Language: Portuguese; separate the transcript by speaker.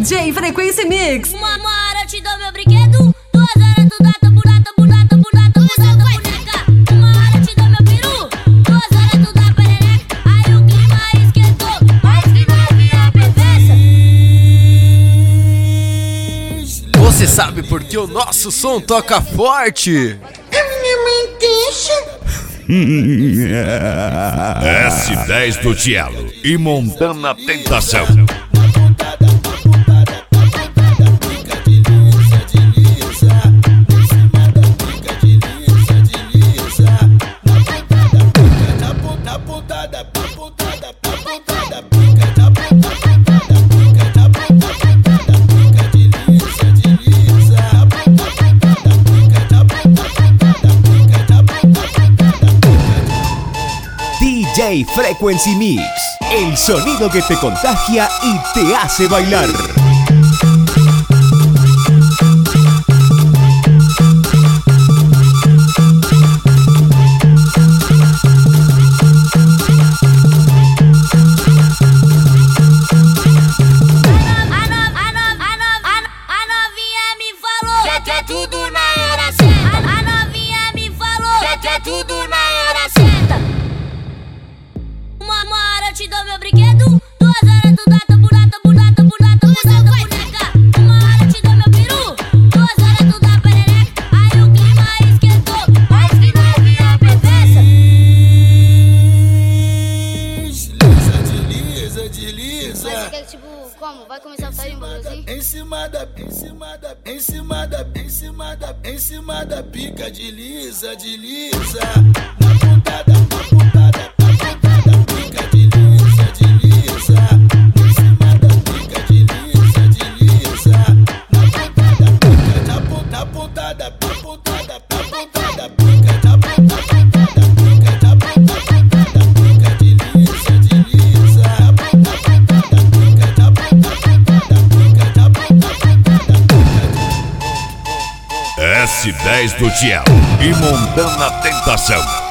Speaker 1: DJ Frequency Mix.
Speaker 2: Uma hora eu te dou meu brinquedo, 2 horas tu dá tua burata, burata, burata, burata, boneca. Uma hora eu te dou meu peru, 2 horas tu dá perereca. Aí o clima esquentou, mas que novinha perfeita.
Speaker 3: Você sabe por que o nosso som toca forte?
Speaker 4: A minha mãe deixa.
Speaker 5: S10 do Cielo e Montana Tentação.
Speaker 6: DJ Frequency Mix, el sonido que te contagia y te hace bailar.
Speaker 2: A novinha me falou que é tudo na hora certa. A novinha me falou que é tudo na hora certa. Uma hora eu te dou meu brinquedo, 2 horas tu dá tua burata, burata, burata, burata, boneca. Uma hora eu te dou meu peru, 2 horas tu dá perereca. Aí o clima esquentou, mas que novinha perfeita.
Speaker 7: Desliza. Mas você quer tipo, como? Vai começar a sair um bagulho assim? Em cima da pica, desliza. Na pontada, pica, desliza. Em cima da pica, desliza. Na pontada, pica,
Speaker 5: S10 do Cielo e Montana Tentação.